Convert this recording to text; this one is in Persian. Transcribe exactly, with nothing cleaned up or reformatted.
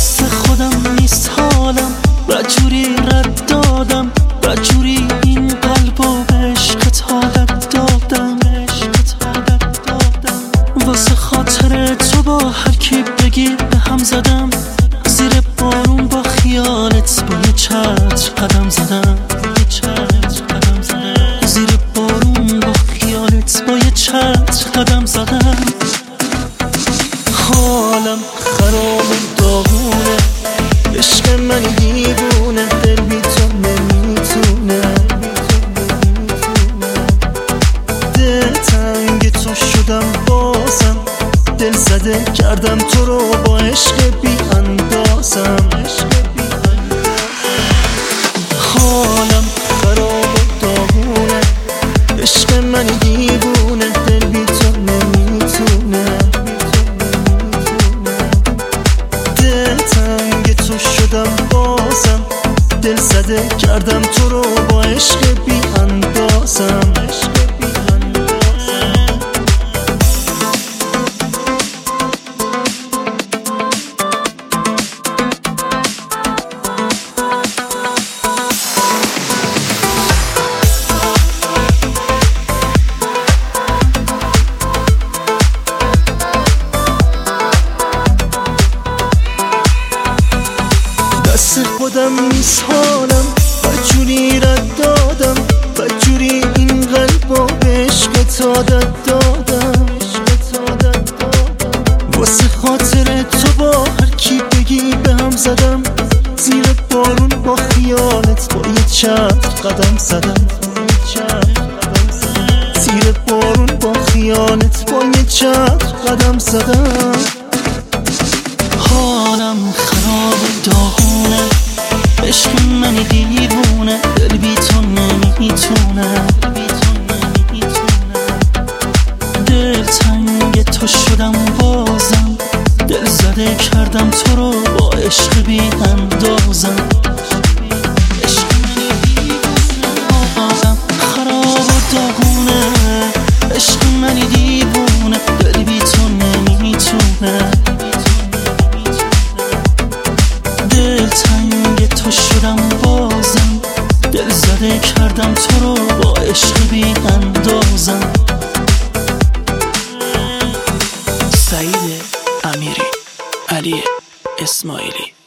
دست خودم نیست حالم، بدجوری رد دادم، بدجوری این قلبو به عشقت حالت دادم. واسه خاطر تو با هر کی بگی به هم زدم، زیر بارون با خیالت با یه چتر قدم زدم. زیر بارون با خیالت با یه چتر قدم زدم. حالم خراب و داغونه، عشق من دیوونه، دل بی تو نمیتونه. دل تنگ تو شدم بازم، دل زده کردم تو رو با عشق بی اندازم. حالم خراب و داغونه، عشق من دیوونه، دل بی تو نمیتونه. دل تنگ تو شدم بازم، دل زده کردم تو رو با عشق بی اندازم. دست خودم نیست حالم، بدجوری رد دادم، بدجوری این قلبو به عشقت عادت دادم. واسه خاطر تو با هر کی بگی به هم زدم، زیر بارون با خیالت با یه چتر قدم زدم. زیر بارون با خیالت با یه چتر قدم زدم. حالم خراب و داغونه، عشق من دیوونه، دل بی تو نمیتونه. دل تنگ تو شدم بازم، دل زده کردم تو رو با عشق بی اندازم. حالم خراب و داغونه، عشق من دیوونه، دل بی تو نمیتونه. دل تنگ تو شدم بازم، دل زده کردم تو رو با عشق بی اندازم. سعید امیری، علی اسماعیلی.